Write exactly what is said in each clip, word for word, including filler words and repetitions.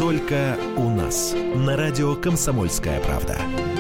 Только у нас. На радио «Комсомольская правда».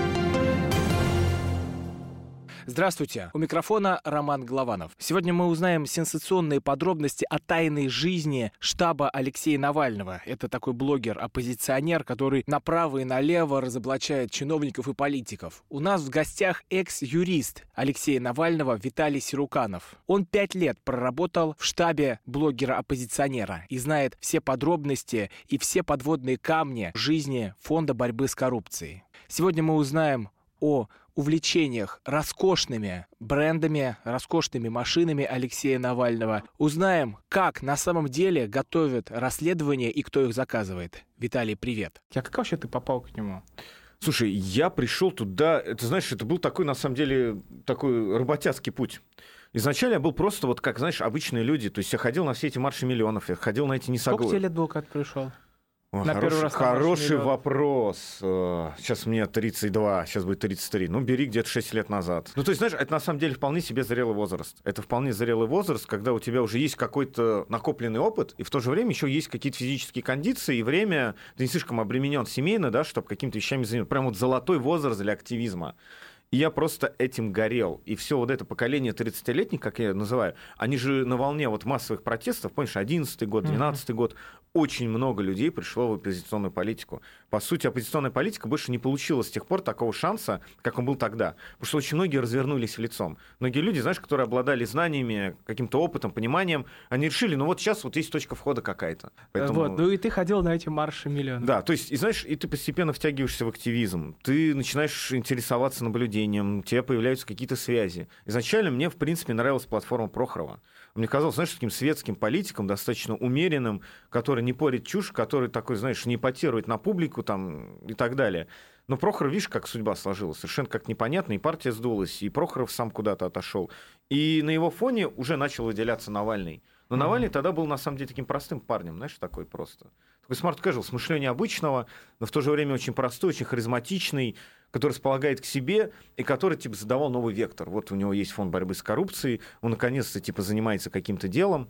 Здравствуйте, у микрофона Роман Голованов. Сегодня мы узнаем сенсационные подробности о тайной жизни штаба Алексея Навального. Это такой блогер-оппозиционер, который направо и налево разоблачает чиновников и политиков. У нас в гостях экс-юрист Алексея Навального Виталий Сируканов. Он пять лет проработал в штабе блогера-оппозиционера и знает все подробности и все подводные камни жизни Фонда борьбы с коррупцией. Сегодня мы узнаем о увлечениях роскошными брендами, роскошными машинами Алексея Навального. Узнаем, как на самом деле готовят расследование и кто их заказывает. Виталий, привет. А как вообще ты попал к нему? Слушай, я пришел туда, это, знаешь, это был такой, на самом деле, такой работяцкий путь. Изначально я был просто, вот как, знаешь, обычные люди. То есть я ходил на все эти марши миллионов, я ходил на эти несогласия. Сколько тебе лет было, когда ты пришел? О, на хороший раз хороший вопрос. Сейчас мне тридцать два, сейчас будет тридцать три. Ну, бери где-то шесть лет назад. Ну, то есть, знаешь, это на самом деле вполне себе зрелый возраст. Это вполне зрелый возраст, когда у тебя уже есть какой-то накопленный опыт, и в то же время еще есть какие-то физические кондиции, и время, ты не слишком обременен семейно, да, чтобы какими-то вещами заниматься. Прям вот золотой возраст для активизма. И я просто этим горел. И все вот это поколение тридцатилетних, как я называю, они же на волне вот массовых протестов, помнишь, одиннадцатый год, двенадцатый год, очень много людей пришло в оппозиционную политику. По сути, оппозиционная политика больше не получила с тех пор такого шанса, как он был тогда. Потому что очень многие развернулись лицом. Многие люди, знаешь, которые обладали знаниями, каким-то опытом, пониманием, они решили, ну вот сейчас вот есть точка входа какая-то. Поэтому... Вот, ну и ты ходил на эти марши миллионов. Да, то есть, и знаешь, и ты постепенно втягиваешься в активизм, ты начинаешь интересоваться наблюдением, у тебя появляются какие-то связи. Изначально мне, в принципе, нравилась платформа Прохорова. Мне казалось, знаешь, таким светским политиком, достаточно умеренным, который не порит чушь, который такой, знаешь, не ипотирует на публику там, и так далее. Но Прохоров, видишь, как судьба сложилась, совершенно как непонятно, и партия сдулась, и Прохоров сам куда-то отошел. И на его фоне уже начал выделяться Навальный. Но mm-hmm. Навальный тогда был, на самом деле, таким простым парнем, знаешь, такой просто. Такой смарт-кэжуал, с мышления обычного, но в то же время очень простой, очень харизматичный, который располагает к себе и который, типа, задавал новый вектор. Вот у него есть фонд борьбы с коррупцией, он, наконец-то, типа, занимается каким-то делом,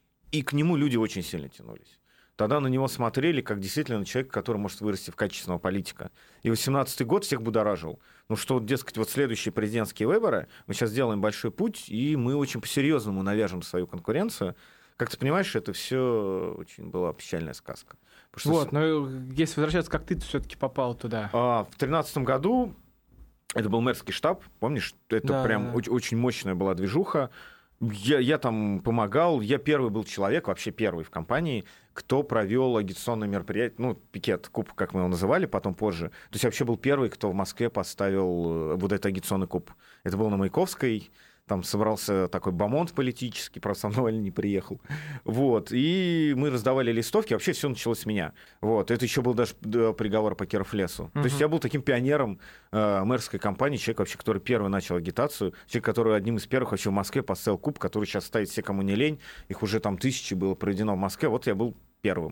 и к нему люди очень сильно тянулись. Тогда на него смотрели как действительно человек, который может вырасти в качественного политика. И восемнадцатый год всех будоражил. Ну что, вот, дескать, вот следующие президентские выборы, мы сейчас делаем большой путь, и мы очень по-серьезному навяжем свою конкуренцию. Как ты понимаешь, это все очень была печальная сказка. Что... Вот, но если возвращаться, как ты все-таки попал туда? А, в тринадцатом году это был мэрский штаб, помнишь? Это да, прям да. очень мощная была движуха. Я, я там помогал, я первый был человек, вообще первый в компании, кто провел агитационное мероприятие, ну, пикет, куб, как мы его называли, потом позже. То есть вообще был первый, кто в Москве поставил вот этот агитационный куб. Это было на Маяковской. Там собрался такой бомонд политический, правда, сам Навальный не приехал. Вот. И мы раздавали листовки. Вообще все началось с меня. Вот. Это еще был даже приговор по Кировлесу. Uh-huh. То есть я был таким пионером э, мэрской кампании, человек, вообще, который первый начал агитацию, человек, который одним из первых вообще в Москве поставил куб, который сейчас ставит все, кому не лень. Их уже там тысячи было проведено в Москве. Вот я был первым.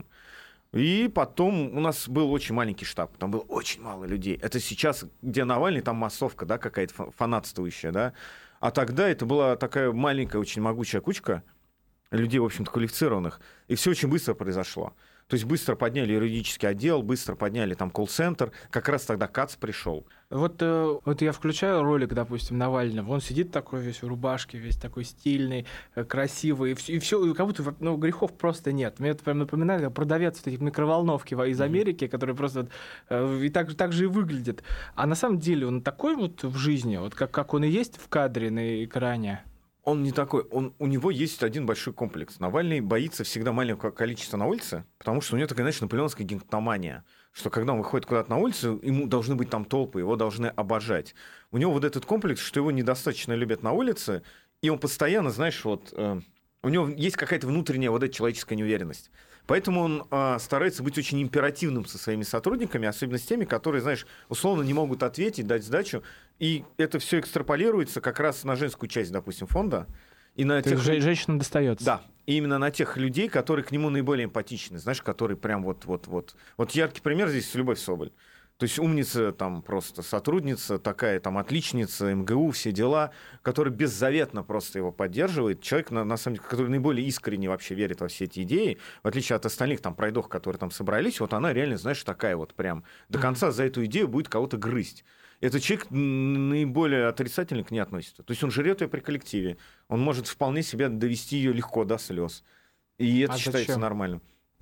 И потом у нас был очень маленький штаб, там было очень мало людей. Это сейчас, где Навальный, там массовка, да, какая-то фанатствующая, да. А тогда это была такая маленькая, очень могучая кучка людей, в общем-то, квалифицированных. И все очень быстро произошло. То есть быстро подняли юридический отдел, быстро подняли там колл-центр. Как раз тогда Кац пришел. Вот, э, вот я включаю ролик, допустим, Навального. Он сидит такой весь в рубашке, весь такой стильный, красивый. И все, и все как будто ну, грехов просто нет. Мне это прям напоминает, как продавец вот этих микроволновки из Америки, mm-hmm. который просто вот, э, и так, так же и выглядит. А на самом деле он такой вот в жизни, вот как, как он и есть в кадре на экране. Он не такой. Он, у него есть один большой комплекс. Навальный боится всегда маленького количества на улице, потому что у него такая, знаешь, наполеоновская гигантомания, что когда он выходит куда-то на улицу, ему должны быть там толпы, его должны обожать. У него вот этот комплекс, что его недостаточно любят на улице, и он постоянно, знаешь, вот... Э, у него есть какая-то внутренняя вот эта человеческая неуверенность. Поэтому он э, старается быть очень императивным со своими сотрудниками, особенно с теми, которые, знаешь, условно не могут ответить, дать сдачу. И это все экстраполируется как раз на женскую часть, допустим, фонда. И на тех... Женщинам достается. Да, и именно на тех людей, которые к нему наиболее эмпатичны, знаешь, которые прям вот-вот-вот. Вот яркий пример здесь Любовь Соболь. То есть умница, там просто сотрудница, такая там отличница, эм гэ у, все дела, который беззаветно просто его поддерживает. Человек, на, на самом деле, который наиболее искренне вообще верит во все эти идеи, в отличие от остальных там пройдох, которые там собрались, вот она реально, знаешь, такая вот прям до конца за эту идею будет кого-то грызть. Этот человек наиболее отрицательно к ней относится. То есть он жрет ее при коллективе, он может вполне себя довести ее легко до слез. И это а считается зачем? Нормальным.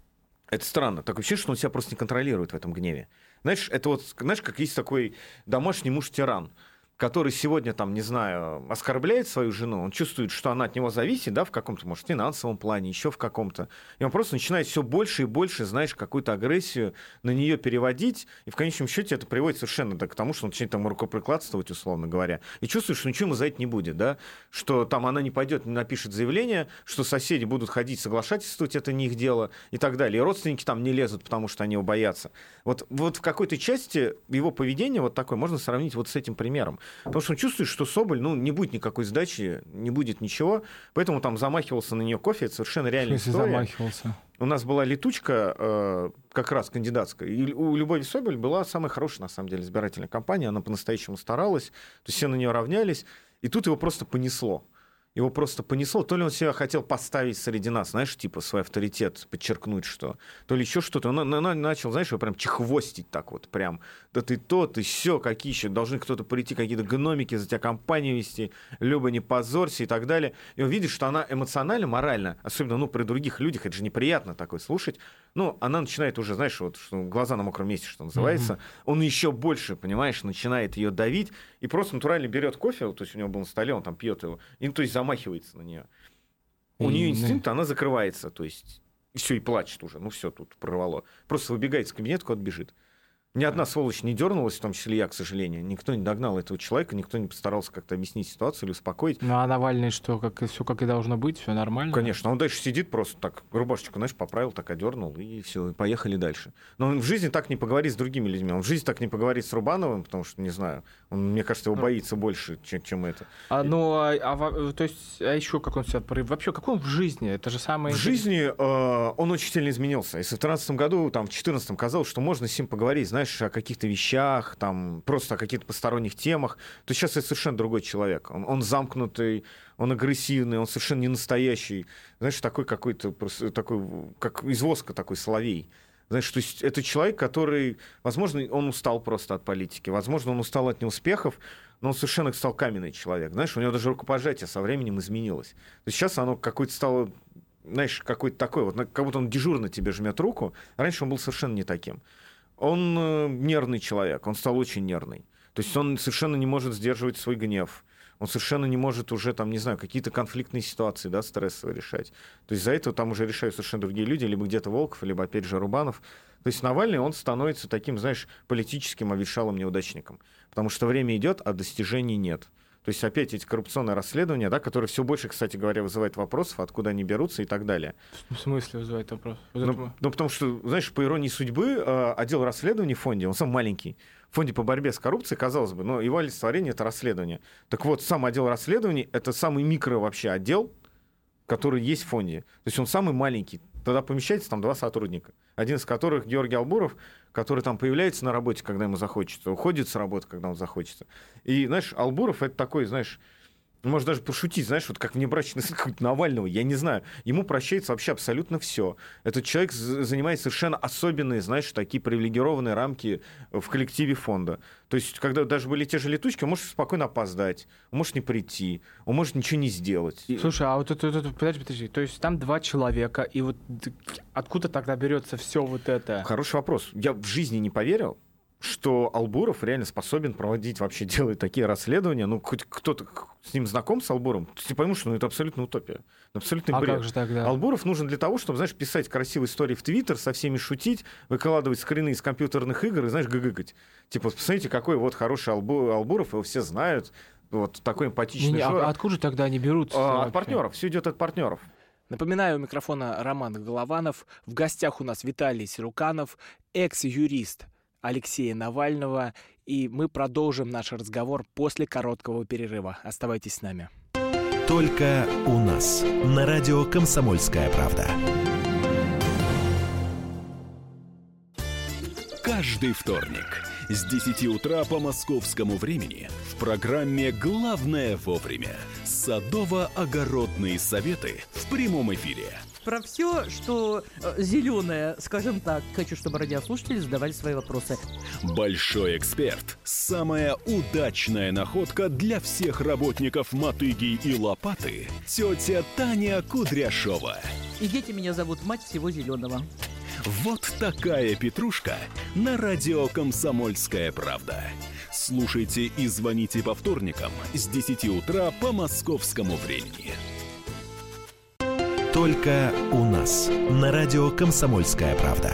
Это странно. Такое ощущение, что он себя просто не контролирует в этом гневе. Знаешь, это вот, знаешь, как есть такой домашний муж-тиран, который сегодня, там, не знаю, оскорбляет свою жену, он чувствует, что она от него зависит, да, в каком-то, может, финансовом плане, еще в каком-то. И он просто начинает все больше и больше, знаешь, какую-то агрессию на нее переводить, и в конечном счете это приводит совершенно к тому, что он начинает там рукоприкладствовать, условно говоря, и чувствует, что ничего ему за это не будет, да, что там она не пойдет, не напишет заявление, что соседи будут ходить соглашательствовать, это не их дело, и так далее. И родственники там не лезут, потому что они его боятся. Вот, вот в какой-то части его поведение вот такое можно сравнить вот с этим примером. Потому что он чувствует, что Соболь, ну, не будет никакой сдачи, не будет ничего, поэтому там замахивался на нее кофе, это совершенно реальная история. Замахивался? У нас была летучка, э, как раз кандидатская, и у Любови Соболь была самая хорошая, на самом деле, избирательная кампания, она по-настоящему старалась, то есть все на нее равнялись, и тут его просто понесло. Его просто понесло. То ли он себя хотел поставить среди нас, знаешь, типа свой авторитет, подчеркнуть, что... То ли еще что-то. Он, он, он начал, знаешь, его прям чехвостить так вот прям. Да ты то, ты сё, какие еще. Должны кто-то прийти, какие-то гномики за тебя компанию вести. Люба, не позорься и так далее. И он видит, что она эмоционально, морально, особенно, ну, при других людях, это же неприятно такое слушать. Ну, она начинает уже, знаешь, вот, что глаза на мокром месте, что называется. Mm-hmm. Он еще больше, понимаешь, начинает ее давить и просто натурально берет кофе, то есть у него был на столе, он там пьет его, и, то есть замахивается на нее. У нее инстинкт, она закрывается, то есть и все, и плачет уже. Ну все, тут прорвало. Просто выбегает из кабинета, куда-то бежит. Ни одна сволочь не дернулась, в том числе я, к сожалению. Никто не догнал этого человека, никто не постарался как-то объяснить ситуацию или успокоить. Ну а Навальный что, как, все как и должно быть, все нормально? Конечно, он дальше сидит просто так, рубашечку, знаешь, поправил, так одернул, и все, и поехали дальше. Но он в жизни так не поговорит с другими людьми, он в жизни так не поговорит с Рубановым, потому что, не знаю, он, мне кажется, его боится больше, чем, чем это. А, ну, а, а, то есть, а еще как он себя проявил? Вообще, какой он в жизни? Это же самое... В жизни э, он очень сильно изменился. Если в тринадцатом году, там, в четырнадцатом казалось, что можно с ним поговорить, знаешь, о каких-то вещах, там, просто о каких-то посторонних темах, то сейчас это совершенно другой человек. Он, он замкнутый, он агрессивный, он совершенно не настоящий. Знаешь, такой какой-то, просто, такой, как из воска такой соловей. Знаешь, то есть это человек, который, возможно, он устал просто от политики, возможно, он устал от неуспехов, но он совершенно стал каменный человек. Знаешь, у него даже рукопожатие со временем изменилось. То есть сейчас оно какое-то стало, знаешь, какое-то такое, вот, как будто он дежурно тебе жмет руку. Раньше он был совершенно не таким. Он э, нервный человек, он стал очень нервный. То есть он совершенно не может сдерживать свой гнев. Он совершенно не может уже, там, не знаю, какие-то конфликтные ситуации, да, стрессовые решать. То есть за это там уже решают совершенно другие люди, либо где-то Волков, либо, опять же, Рубанов. То есть Навальный, он становится таким, знаешь, политическим обветшалым неудачником. Потому что время идет, а достижений нет. То есть опять эти коррупционные расследования, да, которые все больше, кстати говоря, вызывают вопросов, откуда они берутся и так далее. В смысле вызывает вопрос? Вот ну, это... ну, потому что, знаешь, по иронии судьбы, отдел расследований в фонде, он сам маленький. В фонде по борьбе с коррупцией, казалось бы, но его олицетворение — это расследование. Так вот, сам отдел расследований — это самый микро вообще отдел, который есть в фонде. То есть он самый маленький. Тогда помещается там два сотрудника. Один из которых Георгий Албуров, который там появляется на работе, когда ему захочется, уходит с работы, когда ему захочется. И, знаешь, Албуров — это такой, знаешь, можно даже пошутить, знаешь, вот как внебрачный сын какого-то Навального, я не знаю. Ему прощается вообще абсолютно все. Этот человек занимает совершенно особенные, знаешь, такие привилегированные рамки в коллективе фонда. То есть, когда даже были те же летучки, он может спокойно опоздать, он может не прийти, он может ничего не сделать. Слушай, а вот это, это, подожди, подожди, то есть там два человека, и вот откуда тогда берется все вот это? Хороший вопрос. Я в жизни не поверил, что Албуров реально способен проводить, вообще делать такие расследования. Ну, хоть кто-то с ним знаком, с Албуровым, ты поймешь, что ну, это абсолютно утопия. Абсолютный а бред. Как же тогда? Албуров нужен для того, чтобы, знаешь, писать красивые истории в Твиттер, со всеми шутить, выкладывать скрины из компьютерных игр и, знаешь, гыгыкать. Типа, посмотрите, какой вот хороший Албу... Албуров, его все знают. Вот такой эмпатичный. Не, не, а откуда же тогда они берутся? А, от партнеров. Все идет от партнеров. Напоминаю, у микрофона Роман Голованов. В гостях у нас Виталий Сируканов, экс-юрист Алексея Навального, и мы продолжим наш разговор после короткого перерыва. Оставайтесь с нами. Только у нас на радио «Комсомольская правда». Каждый вторник с десяти утра по московскому времени в программе «Главное вовремя». Садово-огородные советы в прямом эфире. Про все, что э, зеленое, скажем так. Хочу, чтобы радиослушатели задавали свои вопросы. Большой эксперт. Самая удачная находка для всех работников мотыги и лопаты. Тетя Таня Кудряшова. И дети меня зовут мать всего зеленого. Вот такая петрушка на радио «Комсомольская правда». Слушайте и звоните по вторникам с десяти утра по московскому времени. Только у нас на радио «Комсомольская правда».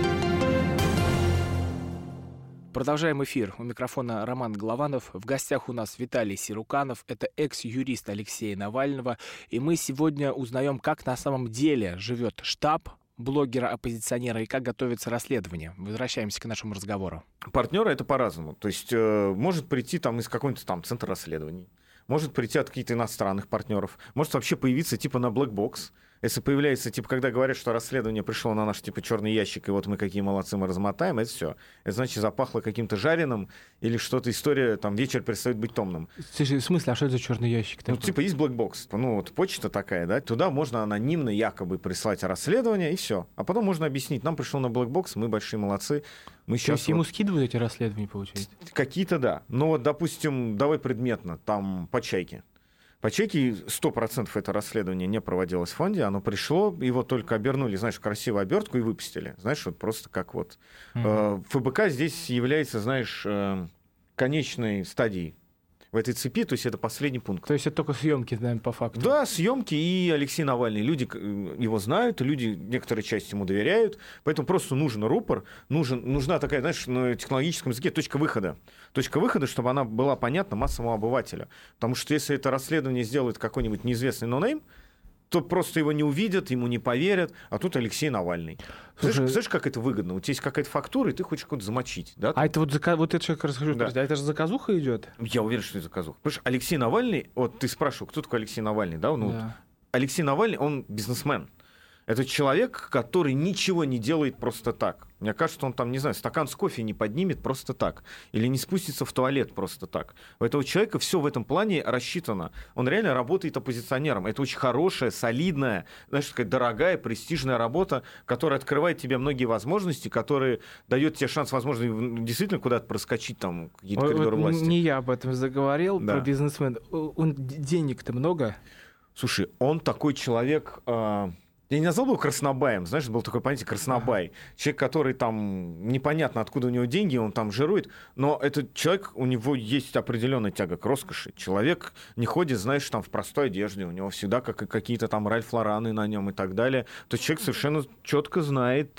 Продолжаем эфир. У микрофона Роман Голованов. В гостях у нас Виталий Сируканов. Это экс-юрист Алексея Навального. И мы сегодня узнаем, как на самом деле живет штаб блогера-оппозиционера и как готовится расследование. Возвращаемся к нашему разговору. Партнеры — это по-разному. То есть э, может прийти там из какого-нибудь там центра расследований, может прийти от каких-то иностранных партнеров, может вообще появиться типа на Black Box. Если появляется, типа, когда говорят, что расследование пришло на наш, типа, черный ящик, и вот мы какие молодцы, мы размотаем, это все. Это значит, запахло каким-то жареным, или что-то история, там, вечер перестает быть томным. Слушай, в смысле, а что это за черный ящик такой? Ну, типа, есть Black Box, ну, вот почта такая, да, туда можно анонимно якобы прислать расследование, и все. А потом можно объяснить, нам пришло на Black Box, мы большие молодцы, мы сейчас... То есть ему вот... скидывают эти расследования, получается? Какие-то, да. Но вот, допустим, давай предметно, там, по чайке. По чеке сто процентов это расследование не проводилось в фонде, оно пришло, его только обернули, знаешь, в красивую обертку и выпустили. Знаешь, вот просто как вот. Mm-hmm. ФБК здесь является, знаешь, конечной стадией в этой цепи, то есть это последний пункт. То есть это только съемки, наверное, по факту? Да, съемки, и Алексей Навальный. Люди его знают, люди, некоторые части ему доверяют, поэтому просто нужен рупор, нужен, нужна такая, знаешь, на технологическом языке точка выхода. Точка выхода, чтобы она была понятна массовому обывателю. Потому что если это расследование сделает какой-нибудь неизвестный ноунейм, то просто его не увидят, ему не поверят, а тут Алексей Навальный. Слушай, знаешь, знаешь, как это выгодно? У тебя есть какая-то фактура, и ты хочешь кого-то замочить. Да? А это вот, зака... вот это человек расскажу, да. А это же заказуха идет? Я уверен, что это заказуха. Потому что Алексей Навальный, вот ты спрашивал, кто такой Алексей Навальный, да? Ну, да. Алексей Навальный, он бизнесмен. Это человек, который ничего не делает просто так. Мне кажется, он там, не знаю, стакан с кофе не поднимет просто так. Или не спустится в туалет просто так. У этого человека все в этом плане рассчитано. Он реально работает оппозиционером. Это очень хорошая, солидная, знаешь, такая дорогая, престижная работа, которая открывает тебе многие возможности, которая дает тебе шанс, возможно, действительно куда-то проскочить, там, какие-то вот, коридоры власти. Не я об этом заговорил, да. Про бизнесмена. Он денег-то много? Слушай, он такой человек... Я не назвал его краснобаем, знаешь, был такое понятие краснобай. Человек, который там непонятно, откуда у него деньги, он там жирует, но этот человек, у него есть определенная тяга к роскоши. Человек не ходит, знаешь, там в простой одежде, у него всегда как, какие-то там Ральф Лораны на нем и так далее. То есть человек совершенно четко знает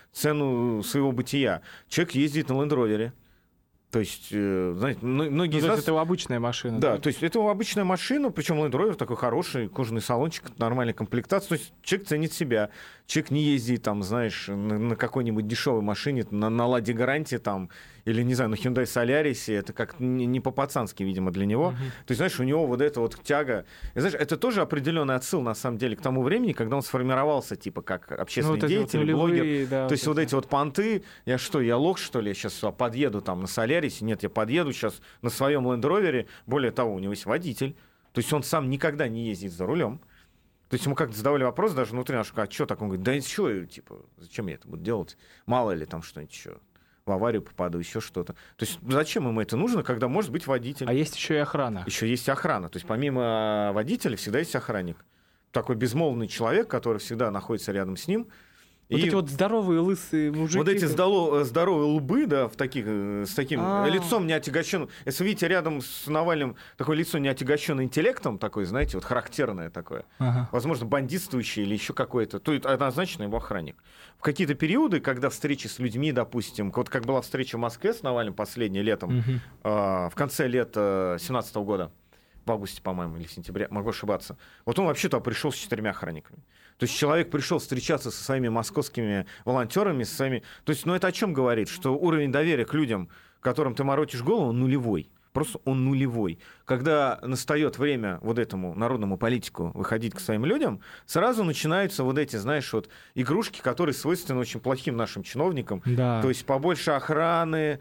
цену своего бытия. Человек ездит на Land Rover. То есть, знаете, многие из нас... Это его обычная машина. Да, да, то есть это его обычная машина, причем Land Rover такой хороший, кожаный салончик, нормальная комплектация. То есть человек ценит себя. Человек не ездит, там, знаешь, на, на какой-нибудь дешевой машине, на, на Ладе Гранте, там, или, не знаю, на Hyundai Solaris. Это как не, не по-пацански, видимо, для него. Uh-huh. То есть, знаешь, у него вот эта вот тяга... И, знаешь, это тоже определенный отсыл, на самом деле, к тому времени, когда он сформировался, типа, как общественный ну, деятель, вот блогер. Нулевые, да, то есть вот эти вот понты, я что, я лох, что ли, я сейчас подъеду там на Солярисе? Нет, я подъеду сейчас на своем Land Rover. Более того, у него есть водитель. То есть он сам никогда не ездит за рулем. То есть ему как-то задавали вопрос даже внутри нашего, а что так? Он говорит, да что, типа, зачем я это буду делать? Мало ли там что-нибудь еще. В аварию попаду, еще что-то. То есть зачем ему это нужно, когда может быть водитель? А есть еще и охрана. Еще есть охрана. То есть помимо водителя всегда есть охранник. Такой безмолвный человек, который всегда находится рядом с ним. Вот и эти вот здоровые лысые мужики. Вот эти здоровые, здоровые лбы, да, в таких, с таким А-а-а. лицом не отягощенным. Если видите рядом с Навальным такое лицо не отягощенное интеллектом, такое, знаете, вот характерное такое, ага. возможно, бандитствующее или еще какое-то, то это однозначно его охранник. В какие-то периоды, когда встречи с людьми, допустим, вот как была встреча в Москве с Навальным последнее летом, угу. э, в конце лета семнадцатого года, в августе, по-моему, или в сентябре, могу ошибаться. Вот он вообще туда пришел с четырьмя охранниками. То есть человек пришел встречаться со своими московскими волонтерами, со своими... То есть, ну это о чем говорит? Что уровень доверия к людям, которым ты морочишь голову, нулевой. Просто он нулевой. Когда настает время вот этому народному политику выходить к своим людям, сразу начинаются вот эти, знаешь, вот игрушки, которые свойственны очень плохим нашим чиновникам. Да. То есть побольше охраны,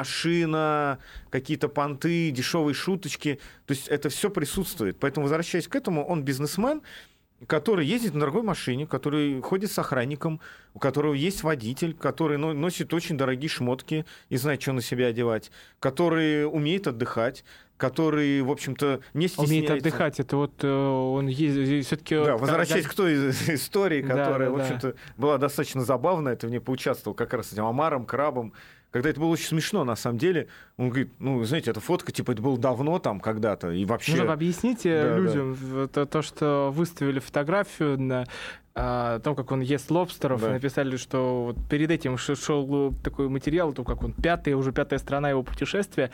машина, какие-то понты, дешевые шуточки. То есть это все присутствует. Поэтому, возвращаясь к этому, он бизнесмен, который ездит на дорогой машине, который ходит с охранником, у которого есть водитель, который носит очень дорогие шмотки и знает, что на себя одевать, который умеет отдыхать, который, в общем-то, не стесняется. Умеет отдыхать, это вот он ездит все-таки... Да, возвращаясь к той истории, которая, да, да, в общем-то, да. была достаточно забавная, ты в ней поучаствовал как раз с этим омаром, крабом, когда это было очень смешно, на самом деле. Он говорит, ну, знаете, эта фотка, типа, это было давно там когда-то, и вообще... Ну, объясните да, людям да. То, то, что выставили фотографию на о том, как он ест лобстеров, да. и написали, что вот перед этим шел такой материал, то как он пятая, уже пятая страна его путешествия,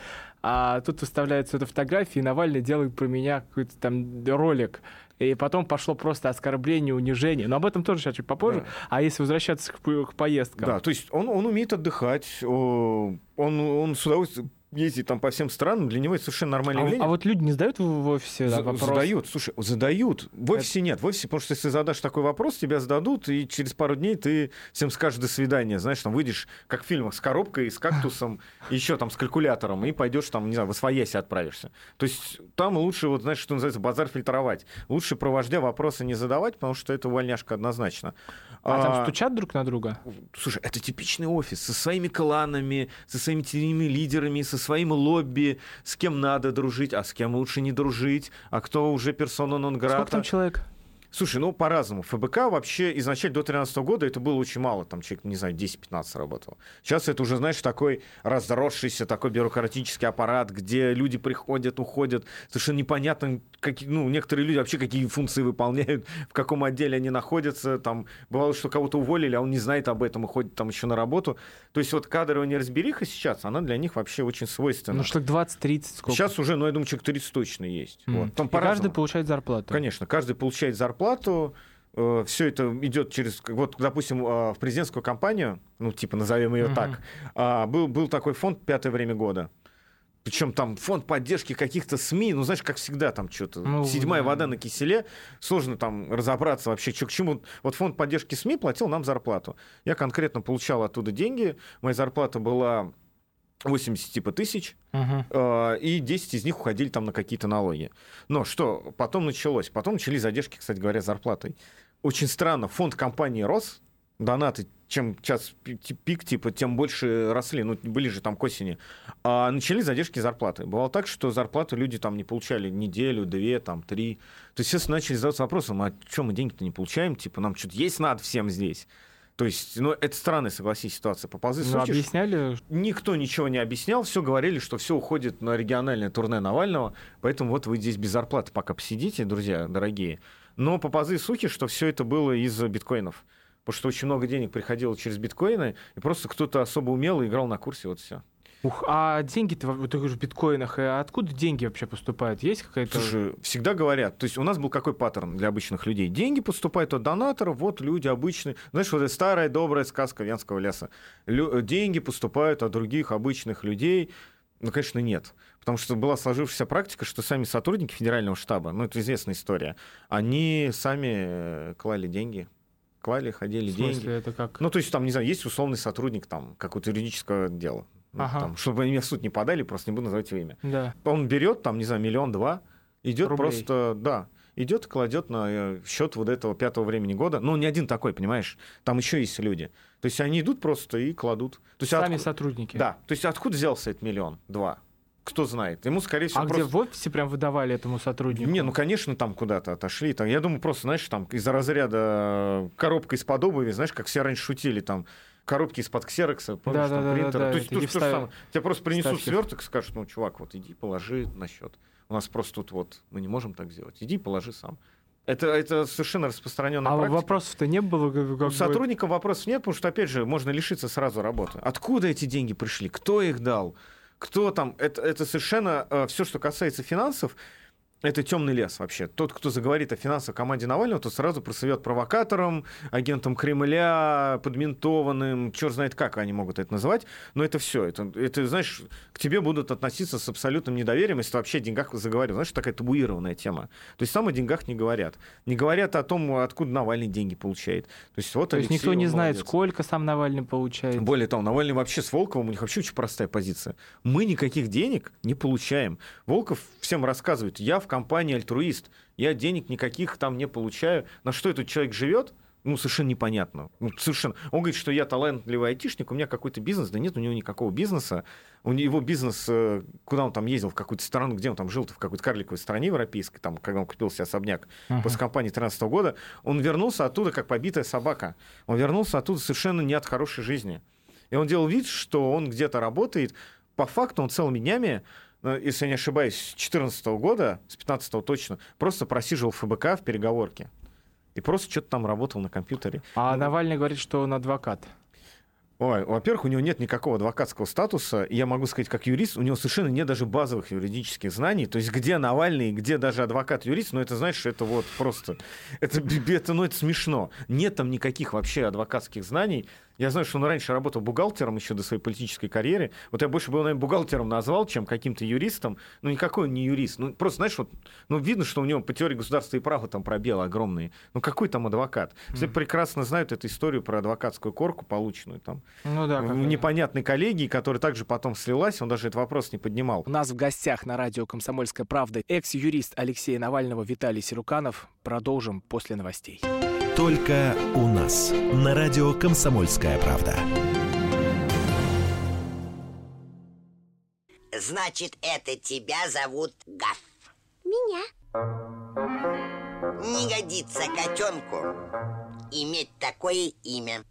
а тут выставляется эта фотография, и Навальный делает про меня какой-то там ролик. И потом пошло просто оскорбление, унижение. Но об этом тоже сейчас чуть попозже. Да. А если возвращаться к, к поездкам? Да, то есть он, он умеет отдыхать, он, он с удовольствием ездит там по всем странам, для него это совершенно нормальное а, явление. А вот люди не задают в офисе да, вопрос? Задают, слушай, задают. В офисе это... нет, в офисе, потому что если задашь такой вопрос, тебя зададут, и через пару дней ты всем скажешь «до свидания». Знаешь, там выйдешь, как в фильмах, с коробкой, с кактусом, еще там с калькулятором, и пойдешь там, не знаю, в освояси отправишься. То есть там лучше, вот, знаешь, что называется, базар фильтровать. Лучше про вождя вопросы не задавать, потому что это увольняшка однозначно. А, а там а... стучат друг на друга? Слушай, это типичный офис со своими кланами, со своими теневыми лидерами, со своим лобби, с кем надо дружить, а с кем лучше не дружить, а кто уже персона нон-грата. Сколько там человек? Слушай, ну, по-разному. ФБК вообще изначально до две тысячи тринадцатого года это было очень мало. Там человек, не знаю, десять-пятнадцать работало. Сейчас это уже, знаешь, такой разросшийся, такой бюрократический аппарат, где люди приходят, уходят. Совершенно непонятно, какие, ну, некоторые люди вообще какие функции выполняют, в каком отделе они находятся. Там бывало, что кого-то уволили, а он не знает об этом и ходит там еще на работу. То есть вот кадровая неразбериха сейчас, она для них вообще очень свойственна. Ну, человек двадцать-тридцать сколько? Сейчас уже, ну, я думаю, человек тридцать точно есть. Mm. Вот. Там и каждый получает зарплату? Конечно, каждый получает зарплату. Плату, э, все это идет через, вот, допустим, э, в президентскую кампанию, ну, типа, назовем ее uh-huh. так, э, был, был такой фонд «Пятое время года». Причем там фонд поддержки каких-то СМИ, ну, знаешь, как всегда, там что-то, ну, седьмая да. вода на киселе, сложно там разобраться вообще, что к чему. Вот фонд поддержки СМИ платил нам зарплату. Я конкретно получал оттуда деньги, моя зарплата была восемьдесят типа тысяч, uh-huh. э, и десять из них уходили там на какие-то налоги. Но что потом началось? Потом начались задержки, кстати говоря, с зарплатой. Очень странно, фонд компании рос, донаты, чем час пик, типа, тем больше росли, ну, были же там к осени. А начались задержки зарплаты. Бывало так, что зарплату люди там не получали неделю, две, там, три. То есть, естественно, начали задаваться вопросом, а что мы деньги-то не получаем? Типа, нам что-то есть надо всем здесь. То есть, ну, это странная, согласись, ситуация. Поползли ну, слухи, объясняли? Никто ничего не объяснял, все говорили, что все уходит на региональное турне Навального, поэтому вот вы здесь без зарплаты пока посидите, друзья дорогие. Но поползли слухи, что все это было из-за биткоинов. Потому что очень много денег приходило через биткоины, и просто кто-то особо умело играл на курсе, вот все. Ух, а деньги-то вот ты говоришь в биткоинах, а откуда деньги вообще поступают? Есть какая-то... Слушай, всегда говорят, то есть у нас был какой паттерн для обычных людей? Деньги поступают от донаторов, вот люди обычные. Знаешь, вот эта старая добрая сказка Венского леса. Лю- деньги поступают от других обычных людей. Ну, конечно, нет. Потому что была сложившаяся практика, что сами сотрудники федерального штаба, ну, это известная история, они сами клали деньги. Клали, ходили в смысле, деньги. Это как? Ну, то есть, там, не знаю, есть условный сотрудник там, какого-то юридического дела. Ага. Там, чтобы они меня в суд не подали, просто не буду называть его имя. Да. Он берет, там, не знаю, миллион-два, идет Рублей. просто, да, идет и кладет на счет вот этого пятого времени года. Ну, не один такой, понимаешь? Там еще есть люди. То есть они идут просто и кладут. То есть, сами отку... сотрудники. Да. То есть откуда взялся этот миллион-два? Кто знает. Ему, скорее всего, а просто... где в офисе прям выдавали этому сотруднику? Не, ну, конечно, там куда-то отошли. Там, я думаю, просто, знаешь, там из-за разряда коробка из-под обуви, знаешь, как все раньше шутили, там, коробки из-под ксерокса, помнишь, да, там, да, принтера. Да, да, то есть да, то, то, встав... то самое. Тебе просто принесут вставки. сверток и скажут, ну, чувак, вот иди, положи на счет. У нас просто тут вот, мы не можем так сделать. Иди, положи сам. Это, это совершенно распространенная а практика. А вопросов-то не было? Как, как У сотрудников бы... вопросов нет, потому что, опять же, можно лишиться сразу работы. Откуда эти деньги пришли? Кто их дал? Кто там? Это, это совершенно э, все, что касается финансов, это темный лес вообще. Тот, кто заговорит о финансовой команде Навального, то сразу просовет провокатором, агентом Кремля, подментованным, черт знает как они могут это называть, но это все. Это, это, знаешь, к тебе будут относиться с абсолютным недоверием, если ты вообще о деньгах заговорил. Знаешь, такая табуированная тема. То есть там о деньгах не говорят. Не говорят о том, откуда Навальный деньги получает. То есть, вот то есть Алексей, никто не знает, молодец. сколько сам Навальный получает. Более того, Навальный вообще с Волковым, у них вообще очень простая позиция. Мы никаких денег не получаем. Волков всем рассказывает, я в компании альтруист, я денег никаких там не получаю. На что этот человек живет? Ну, совершенно непонятно. Ну, совершенно. Он говорит, что я талантливый айтишник, у меня какой-то бизнес. Да нет у него никакого бизнеса. У него бизнес, куда он там ездил, в какую-то страну, где он там жил-то, в какой-то карликовой стране европейской, там, когда он купил себе особняк uh-huh. после кампании две тысячи тринадцатого года, он вернулся оттуда как побитая собака. Он вернулся оттуда совершенно не от хорошей жизни. И он делал вид, что он где-то работает. По факту он целыми днями, если я не ошибаюсь, с две тысячи четырнадцатого года, с две тысячи пятнадцатого точно, просто просиживал в ФБК в переговорке. И просто что-то там работал на компьютере. А Навальный говорит, что он адвокат. Ой, во-первых, у него нет никакого адвокатского статуса. И я могу сказать, как юрист, у него совершенно нет даже базовых юридических знаний. То есть где Навальный, где даже адвокат-юрист, ну это, знаешь, это вот просто... Это, это, ну, это смешно. Нет там никаких вообще адвокатских знаний. Я знаю, что он раньше работал бухгалтером еще до своей политической карьеры. Вот я больше бы его, наверное, бухгалтером назвал, чем каким-то юристом. Ну, никакой он не юрист. Ну, просто, знаешь, вот, ну, видно, что у него по теории государства и права там пробелы огромные. Ну, какой там адвокат? Все mm. прекрасно знают эту историю про адвокатскую корку, полученную там ну, да, в непонятной коллегии, которая также потом слилась. Он даже этот вопрос не поднимал. У нас в гостях на радио «Комсомольская правда» экс-юрист Алексея Навального Виталий Сируканов. Продолжим после новостей. Только у нас на радио «Комсомольская правда». Значит, это тебя зовут Гав? Меня. Не годится котенку иметь такое имя.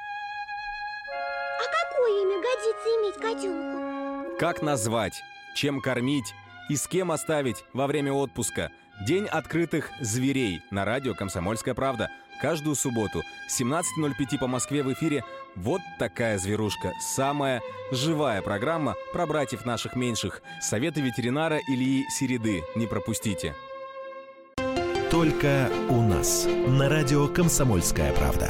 А какое имя годится иметь котенку? Как назвать, чем кормить и с кем оставить во время отпуска? День открытых зверей на радио «Комсомольская правда». Каждую субботу с семнадцати ноль пять по Москве в эфире «Вот такая зверушка». Самая живая программа про братьев наших меньших. Советы ветеринара Ильи Середы. Не пропустите. Только у нас на радио «Комсомольская правда».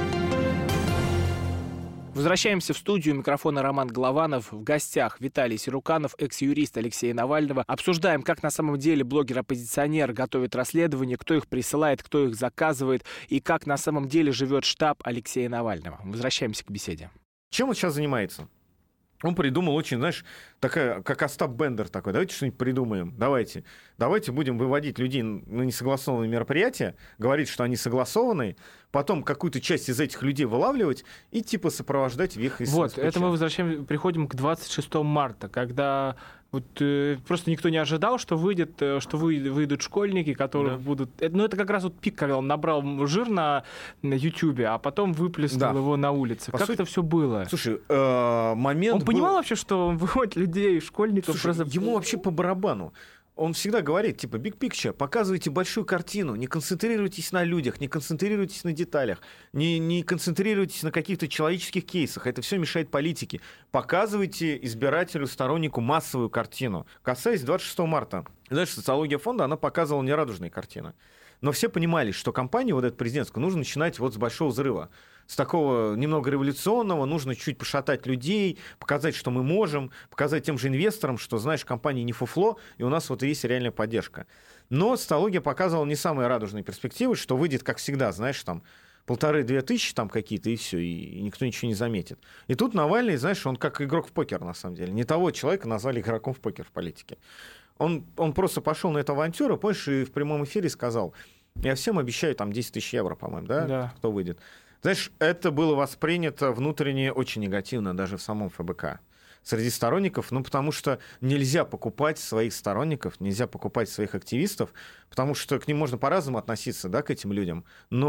Возвращаемся в студию. Микрофона Роман Голованов. В гостях Виталий Сируканов, экс-юрист Алексея Навального. Обсуждаем, как на самом деле блогер-оппозиционер готовит расследование, кто их присылает, кто их заказывает и как на самом деле живет штаб Алексея Навального. Возвращаемся к беседе. Чем он сейчас занимается? Он придумал очень, знаешь, такая, как Остап Бендер такой. Давайте что-нибудь придумаем. Давайте. Давайте будем выводить людей на несогласованные мероприятия, говорить, что они согласованы, потом какую-то часть из этих людей вылавливать и типа сопровождать в их... Вот, это мы возвращаем, приходим к двадцать шестому марта, когда... Вот э, просто никто не ожидал, что выйдет, э, что вы, выйдут школьники, которые да. будут... Это, ну, это как раз вот пик, когда он набрал жир на, на Ютьюбе, а потом выплеснул да. его на улице. По как сути... это все было? Слушай, э, момент Он был... понимал вообще, что он выводит людей, школьников? Слушай, просто... ему вообще по барабану. Он всегда говорит, типа, big picture, показывайте большую картину, не концентрируйтесь на людях, не концентрируйтесь на деталях, не, не концентрируйтесь на каких-то человеческих кейсах, это все мешает политике. Показывайте избирателю, стороннику массовую картину. Касаясь двадцать шестого марта, знаешь, социология фонда, она показывала нерадужные картины. Но все понимали, что кампанию вот эту президентскую нужно начинать вот с большого взрыва. С такого немного революционного, нужно чуть пошатать людей, показать, что мы можем, показать тем же инвесторам, что, знаешь, компания не фуфло, и у нас вот есть реальная поддержка. Но социология показывала не самые радужные перспективы, что выйдет, как всегда, знаешь, там, полторы-две тысячи там какие-то, и все, и никто ничего не заметит. И тут Навальный, знаешь, он как игрок в покер, на самом деле. Не того человека назвали игроком в покер в политике. Он, он просто пошел на эту авантюру, помнишь, и в прямом эфире сказал, я всем обещаю там десять тысяч евро, по-моему, да, да. кто выйдет. Знаешь, это было воспринято внутренне очень негативно даже в самом ФБК. Среди сторонников, ну, потому что нельзя покупать своих сторонников, нельзя покупать своих активистов, потому что к ним можно по-разному относиться, да, к этим людям,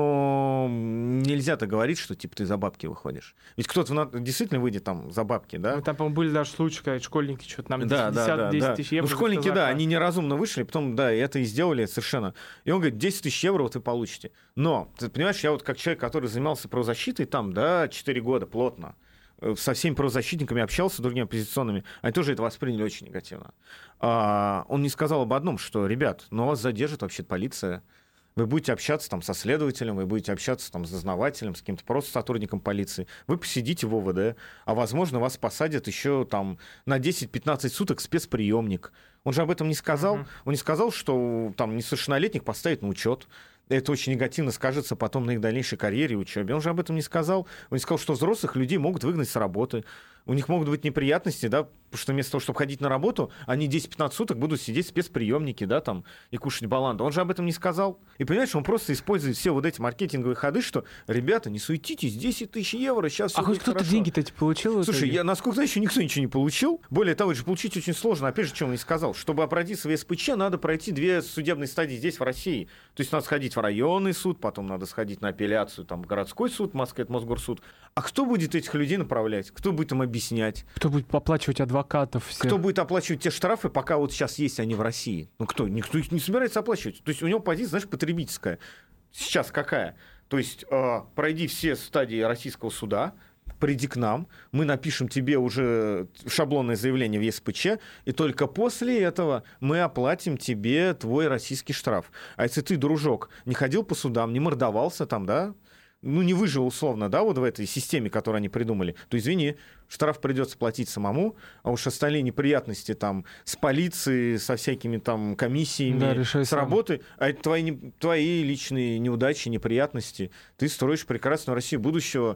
но нельзя-то говорить, что, типа, ты за бабки выходишь. Ведь кто-то действительно выйдет там за бабки, да? Ну, там, по-моему, были даже случаи, когда школьники что-то нам да, десять, да, да, десять да. тысяч евро. Ну, школьники, да, они неразумно вышли, потом, да, это и сделали совершенно. И он говорит, десять тысяч евро вот вы получите. Но, ты понимаешь, я вот как человек, который занимался правозащитой там, да, четыре года плотно, со всеми правозащитниками общался, другими оппозиционными, они тоже это восприняли очень негативно. А, он не сказал об одном, что, ребят, ну вас задержит вообще полиция, вы будете общаться там со следователем, вы будете общаться там с дознавателем, с каким-то просто сотрудником полиции, вы посидите в ОВД, а возможно вас посадят еще там на десять-пятнадцать суток в спецприемник. Он же об этом не сказал. Uh-huh. Он не сказал, что там несовершеннолетних поставят на учет. Это очень негативно скажется потом на их дальнейшей карьере и учебе. Он же об этом не сказал. Он не сказал, что взрослых людей могут выгнать с работы. У них могут быть неприятности, да, потому что вместо того, чтобы ходить на работу, они десять-пятнадцать суток будут сидеть в спецприемнике, да, там, и кушать баланду. Он же об этом не сказал. И понимаешь, он просто использует все вот эти маркетинговые ходы, что, ребята, не суетитесь, десять тысяч евро, сейчас все а будет хоть кто-то хорошо. Деньги-то эти получил? Слушай, я, насколько знаю, еще никто ничего не получил. Более того, это же получить очень сложно. Опять же, чем он не сказал, чтобы обратиться в СПЧ, надо пройти две судебные стадии здесь, в России. То есть надо сходить в районный суд, потом надо сходить на апелляцию, там, в городской суд, в Москве, это Мосгорсуд. А кто будет этих людей направлять? Кто будет им объяснять? Кто будет оплачивать адвокатов? Всех? Кто будет оплачивать те штрафы, пока вот сейчас есть они в России? Ну кто? Никто их не собирается оплачивать. То есть у него позиция, знаешь, потребительская. Сейчас какая? То есть э, пройди все стадии российского суда, приди к нам, мы напишем тебе уже шаблонное заявление в ЕСПЧ, и только после этого мы оплатим тебе твой российский штраф. А если ты, дружок, не ходил по судам, не мордовался там, да, ну, не выжил условно, да, вот в этой системе, которую они придумали, то, извини, штраф придется платить самому, а уж остальные неприятности там с полицией, со всякими там комиссиями, да, с сам. работы, а это твои, твои личные неудачи, неприятности. Ты строишь прекрасную Россию будущего.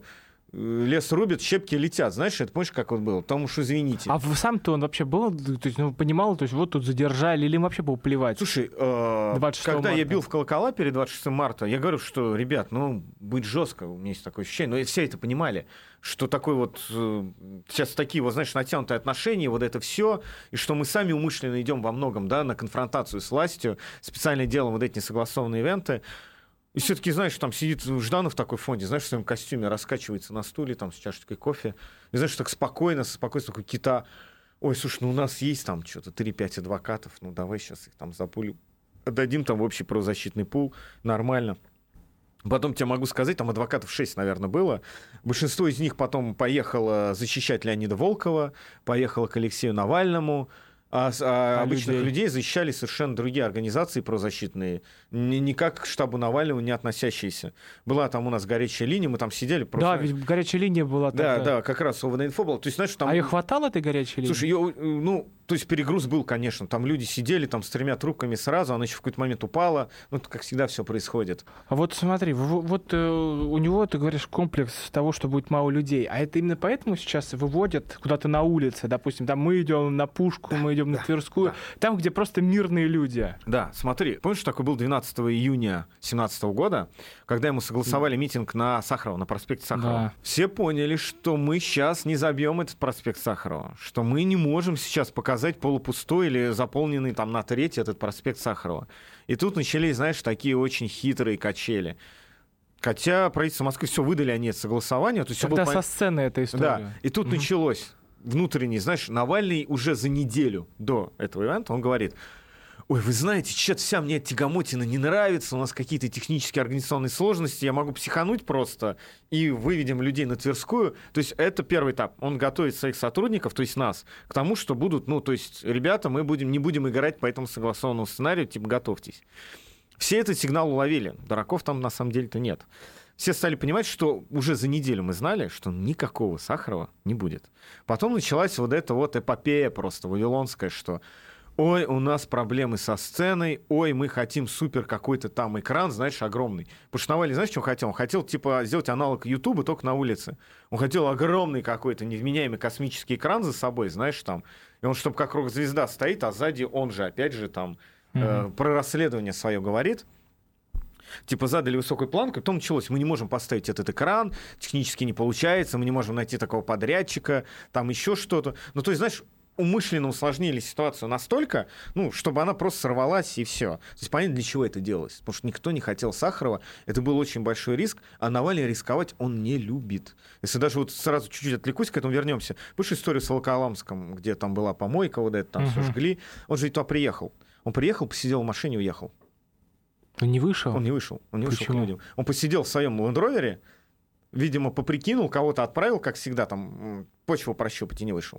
Лес рубят, щепки летят. Знаешь, это помнишь, как вот было? Потому что, извините. А сам-то он вообще был, то есть, ну, понимал, то есть вот тут задержали, или им вообще было плевать? Слушай, э, когда марта. я бил в колокола перед двадцать шестым марта, я говорю, что, ребят, ну, быть жестко, у меня есть такое ощущение, но все это понимали, что такое вот э, сейчас такие, вот, знаешь, натянутые отношения, вот это все, и что мы сами умышленно идем во многом, да, на конфронтацию с властью, специально делаем вот эти несогласованные ивенты. И все-таки, знаешь, там сидит Жданов в такой фонде, знаешь, в своем костюме, раскачивается на стуле, там, с чашечкой кофе. И, знаешь, так спокойно, со спокойствием такой кита. Ой, слушай, ну у нас есть там что-то три-пять адвокатов, ну давай сейчас их там за пулю отдадим там в общий правозащитный пул, нормально. Потом тебе могу сказать, там адвокатов шесть, наверное, было. Большинство из них потом поехало защищать Леонида Волкова, поехало к Алексею Навальному. А, а, а обычных людей. людей защищали совершенно другие организации правозащитные, ни, никак к штабу Навального не относящиеся. Была там у нас горячая линия, мы там сидели просто... Да, ведь горячая линия была тогда. Да, да, как раз ОВД-инфо была. То есть, знаешь, там... А ее хватало, этой горячей линии? Слушай, ее, ну, то есть перегруз был, конечно. Там люди сидели там с тремя трубками сразу, она еще в какой-то момент упала. Ну, как всегда все происходит. А вот смотри, вот э, у него, ты говоришь, комплекс того, что будет мало людей. А это именно поэтому сейчас выводят куда-то на улице? Допустим, там мы идем на Пушку, мы идем на Тверскую. Да. Там, где просто мирные люди. Да, смотри, помнишь, такой был двенадцатого июня две тысячи семнадцатого года, когда ему согласовали митинг на Сахарова, на проспекте Сахарова. Да. Все поняли, что мы сейчас не забьем этот проспект Сахарова, что мы не можем сейчас показать полупустой или заполненный там на треть этот проспект Сахарова. И тут начались, знаешь, такие очень хитрые качели. Хотя правительство Москвы все выдали, они это согласование. То есть Когда было... со сцены эта история. Да, и тут угу. началось внутренний, знаешь, Навальный уже за неделю до этого ивента, он говорит: ой, вы знаете, что-то вся мне тягомотина не нравится, у нас какие-то технические организационные сложности, я могу психануть просто, и выведем людей на Тверскую. То есть это первый этап. Он готовит своих сотрудников, то есть нас, к тому, что будут, ну, то есть, ребята, мы будем, не будем играть по этому согласованному сценарию, типа, готовьтесь. Все этот сигнал уловили, дураков там на самом деле-то нет. Все стали понимать, что уже за неделю мы знали, что никакого Сахарова не будет. Потом началась вот эта вот эпопея просто вавилонская, что ой, у нас проблемы со сценой, ой, мы хотим супер какой-то там экран, знаешь, огромный. Потому что Навальный, знаешь, что он хотел? Он хотел, типа, сделать аналог Ютуба только на улице. Он хотел огромный какой-то невменяемый космический экран за собой, знаешь, там. И он, чтобы как рок-звезда стоит, а сзади он же, опять же, там, mm-hmm. э, про расследование свое говорит. Типа задали высокую планку, и потом началось, мы не можем поставить этот экран, технически не получается, мы не можем найти такого подрядчика, там еще что-то. Ну, то есть, знаешь, умышленно усложнили ситуацию настолько, ну, чтобы она просто сорвалась, и все. То есть понятно, для чего это делалось. Потому что никто не хотел Сахарова, это был очень большой риск, а Навальный рисковать он не любит. Если даже вот сразу чуть-чуть отвлекусь, к этому вернемся. Помнишь историю с Волоколамском, где там была помойка, вот это там uh-huh. все жгли? Он же туда приехал. Он приехал, посидел в машине, уехал. Он не вышел? Он не вышел. Он не Почему? вышел к людям. Он посидел в своем лендровере, видимо, поприкинул, кого-то отправил, как всегда, там, почву прощупать и не вышел.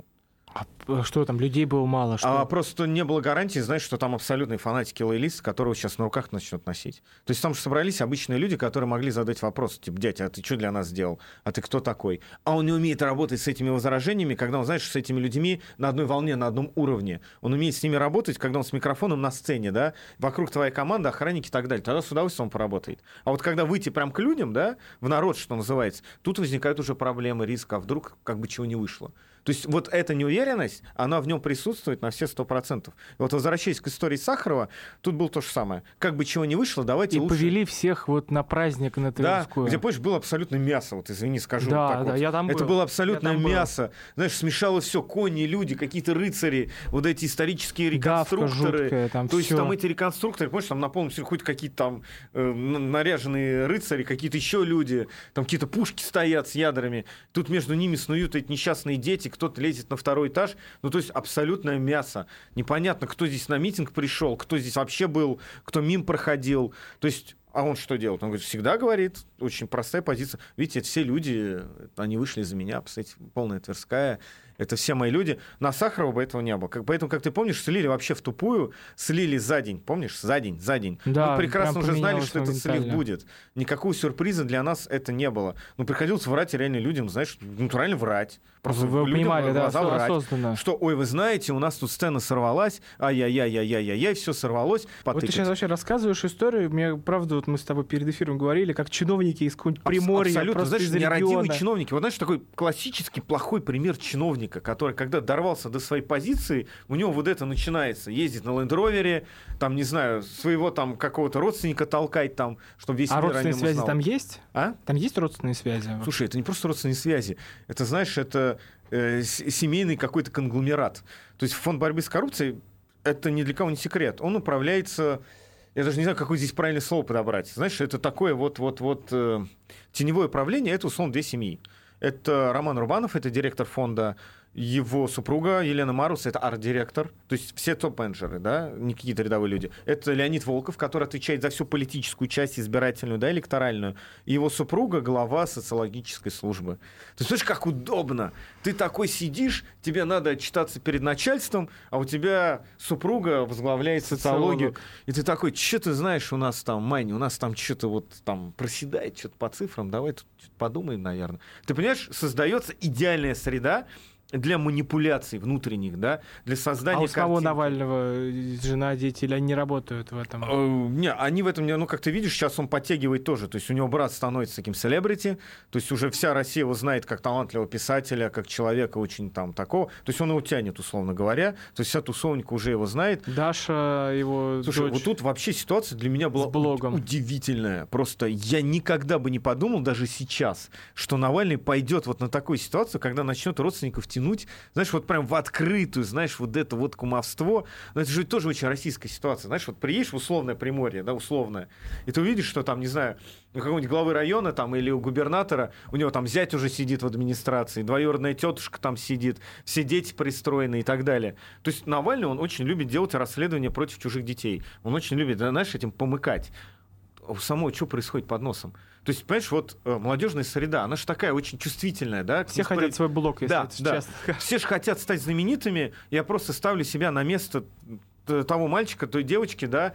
А что там, людей было мало? Что? А просто не было гарантии, знаешь, что там абсолютные фанатики лоялисты, которого сейчас на руках начнут носить. То есть там же собрались обычные люди, которые могли задать вопрос, типа, дядя, а ты что для нас сделал? А ты кто такой? А он не умеет работать с этими возражениями, когда он, знаешь, с этими людьми на одной волне, на одном уровне. Он умеет с ними работать, когда он с микрофоном на сцене, да, вокруг твоей команды, охранники и так далее. Тогда с удовольствием он поработает. А вот когда выйти прям к людям, да, в народ, что называется, тут возникают уже проблемы, риски, а вдруг как бы чего не вышло. То есть вот эта неуверенность, она в нем присутствует на все сто процентов. И вот возвращаясь к истории Сахарова, тут было то же самое. Как бы чего не вышло, давайте и лучше... повели всех вот на праздник на Тверскую. Да, где, помнишь, было абсолютно мясо, вот извини, скажу. Да, так да, вот. я там Это был. было абсолютное Я там мясо. Был. Знаешь, смешало все, кони, люди, какие-то рыцари, вот эти исторические реконструкторы. Жуткая, там то всё. есть там эти реконструкторы, помнишь, там на полном серьезно ходят какие-то там э, наряженные рыцари, какие-то еще люди, там какие-то пушки стоят с ядрами. Тут между ними снуют эти несчастные дети, кто-то лезет на второй этаж. Ну, то есть абсолютное мясо. Непонятно, кто здесь на митинг пришел, кто здесь вообще был, кто мимо проходил. То есть, а он что делает? Он говорит, всегда говорит, очень простая позиция. Видите, это все люди, они вышли за меня, посмотрите, полная Тверская. Это все мои люди. На Сахарова бы этого не было. Как, поэтому, как ты помнишь, слили вообще в тупую, слили за день. Помнишь? За день, за день. Да, мы прекрасно уже знали, поменялось что этот слив будет. Никакого сюрприза для нас это не было. Но приходилось врать реально людям, знаешь, натурально врать. Просто вы людям понимали, в глаза да, врать. осознанно. Что, ой, вы знаете, у нас тут сцена сорвалась, ай-яй-яй-яй-яй-яй, все сорвалось. Вот ты сейчас вообще рассказываешь историю, мне, правда, вот мы с тобой перед эфиром говорили, как чиновники из какого-нибудь Приморья, абсолютно, просто знаешь, из региона. нерадивые чиновники. Вот знаешь, такой классический плохой пример чиновника, который, когда дорвался до своей позиции, у него вот это начинается. Ездить на лендровере, там, не знаю, своего там какого-то родственника толкать там, чтобы весь а мир о родственные нем связи узнал. там есть? А? Там есть родственные связи? Слушай, это не просто родственные связи. Это, знаешь, это э, семейный какой-то конгломерат. То есть фонд борьбы с коррупцией, это ни для кого не секрет. Он управляется... Я даже не знаю, какое здесь правильное слово подобрать. Знаешь, это такое вот-вот-вот э, теневое управление, это, условно, две семьи. Это Роман Рубанов, это директор фонда, его супруга Елена Марус, это арт-директор, то есть все топ-менеджеры, да, не какие-то рядовые люди. Это Леонид Волков, который отвечает за всю политическую часть, избирательную, да, электоральную. И его супруга — глава социологической службы. То есть, слышишь, как удобно. Ты такой сидишь, тебе надо отчитаться перед начальством, а у тебя супруга возглавляет социологию. Социолог. И ты такой, что ты знаешь, у нас там, Мань, у нас там что-то вот там проседает, что-то по цифрам, давай тут подумаем, наверное. Ты понимаешь, создается идеальная среда для манипуляций внутренних, да, для создания А у самого картинки. Навального жена, дети, или они не работают в этом? Э, Не, они в этом, не- ну, как ты видишь, сейчас он подтягивает тоже. То есть у него брат становится таким селебрити, то есть уже вся Россия его знает как талантливого писателя, как человека очень там такого. То есть он его тянет, условно говоря. То есть вся тусовника уже его знает. Даша, его Слушай, дочь. вот тут вообще ситуация для меня была с блогом. уд- удивительная. Просто я никогда бы не подумал, даже сейчас, что Навальный пойдет вот на такую ситуацию, когда начнет родственников тянуть, знаешь, вот прям в открытую, знаешь, вот это вот кумовство. Но это же тоже очень российская ситуация. Знаешь, вот приедешь в условное Приморье, да, условное, и ты увидишь, что там, не знаю, у какого-нибудь главы района там или у губернатора, у него там зять уже сидит в администрации, двоюродная тетушка там сидит, все дети пристроены и так далее. То есть Навальный, он очень любит делать расследования против чужих детей. Он очень любит, знаешь, этим помыкать. У самого что происходит под носом? То есть, понимаешь, вот э, молодежная среда, она же такая очень чувствительная, да? Все хотят свой блог, если да, это да. честно. Все же хотят стать знаменитыми. Я просто ставлю себя на место того мальчика, той девочки, да.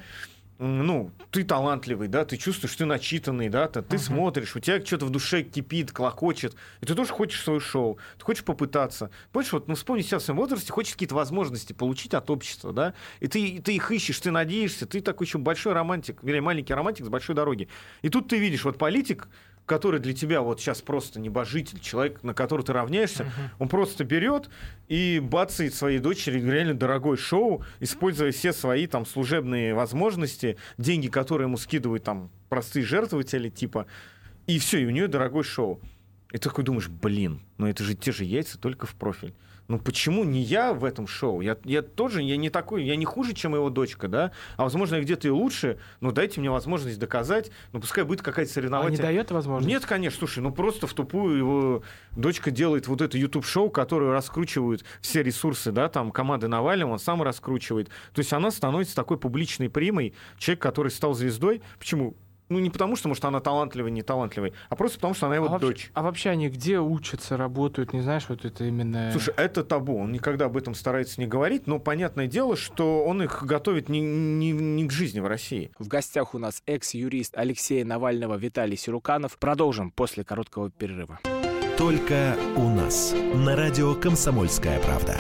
Ну, ты талантливый, да, ты чувствуешь, ты начитанный, да, ты, ты uh-huh. смотришь, у тебя что-то в душе кипит, клокочет, и ты тоже хочешь свое шоу, ты хочешь попытаться. Понимаешь, вот, ну, вспомни себя в своем возрасте, хочешь какие-то возможности получить от общества, да, и ты, и ты их ищешь, ты надеешься, ты такой еще большой романтик, вернее, маленький романтик с большой дороги. И тут ты видишь, вот политик, который для тебя вот сейчас просто небожитель, человек, на которого ты равняешься, uh-huh. он просто берет и бацает своей дочери реально дорогое шоу, используя все свои там служебные возможности, деньги, которые ему скидывают там простые жертвователи, типа, и все, и у нее дорогое шоу. И ты такой думаешь, блин, ну это же те же яйца, только в профиль. Ну почему не я в этом шоу? Я, я тоже, я не такой, я не хуже, чем его дочка, да? А возможно, я где-то и лучше, но дайте мне возможность доказать, ну пускай будет какая-то соревновательная... А не дает возможность? Нет, конечно, слушай, ну просто в тупую его дочка делает вот это YouTube-шоу, которое раскручивают все ресурсы, да, там команды Навального, он сам раскручивает. То есть она становится такой публичной примой, человек, который стал звездой. Почему? Ну, не потому, что, может, она талантливая, не талантливая, а просто потому, что она его а дочь. Вообще, а вообще они где учатся, работают? Не знаешь, вот это именно... Слушай, это табу. Он никогда об этом старается не говорить, но понятное дело, что он их готовит не, не, не к жизни в России. В гостях у нас экс-юрист Алексея Навального Виталий Сируканов. Продолжим после короткого перерыва. Только у нас. На радио «Комсомольская правда».